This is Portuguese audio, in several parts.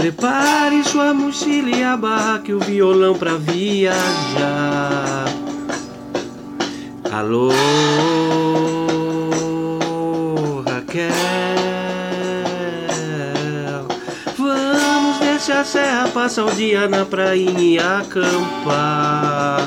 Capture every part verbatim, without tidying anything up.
Prepare sua mochila e a barraca e o violão pra viajar. Alô, Raquel, vamos descer a serra, passar o dia na prainha e acampar.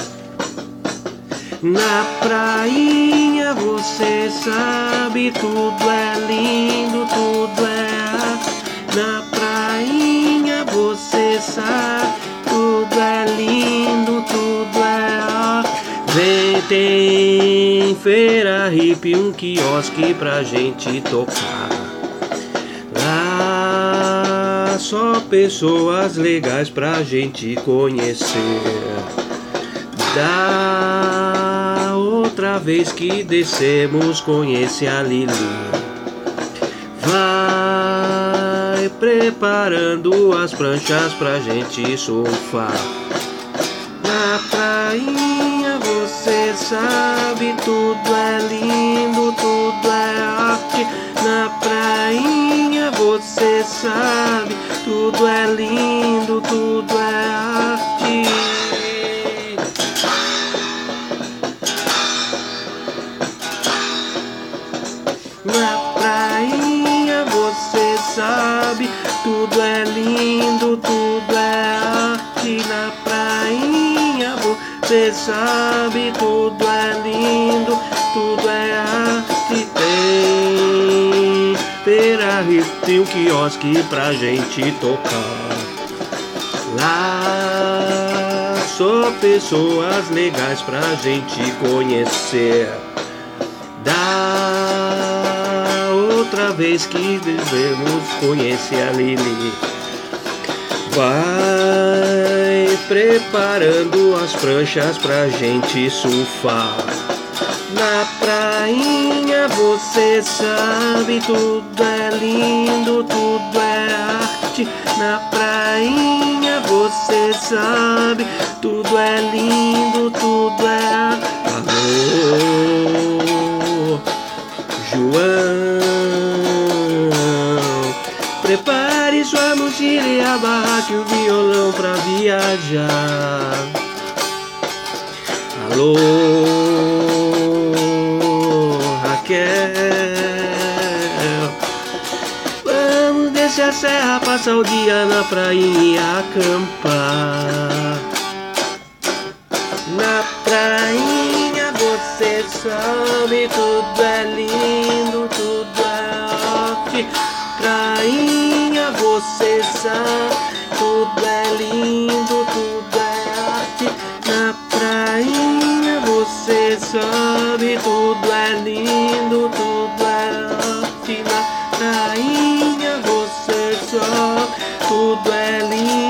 Na prainha você sabe, tudo é lindo, tudo é arte. Na prainha você sabe, tudo é lindo, tudo é arte. Vem, tem feira hippie, um quiosque pra gente tocar. Lá só pessoas legais pra gente conhecer. Da outra vez que descemos, conhece a Lili. Vai preparando as pranchas pra gente surfar. Na prainha você sabe, tudo é lindo, tudo é arte. Na prainha você sabe, tudo é lindo, tudo é arte. Na prainha você sabe, tudo é lindo, tudo é arte. Na prainha você sabe, tudo é lindo, tudo é arte. Tem feira e tem um quiosque pra gente tocar. Lá só pessoas legais pra gente conhecer. Da outra vez que devemos conhecer a Lili. Vai preparando as pranchas pra gente surfar. Na prainha você sabe, tudo é lindo, tudo é arte. Na prainha você sabe, tudo é lindo, tudo é arte. Alô, João, prepare sua mochila e a barraca e o violão pra viajar. Alô, Raquel, vamos descer a serra, passar o dia na prainha e acampar. Na prainha você sabe, tudo é lindo, tudo é arte. Prainha você sabe, tudo é lindo, tudo é arte. Na prainha você sabe, tudo é lindo, tudo é arte. Na prainha você sabe, tudo é lindo.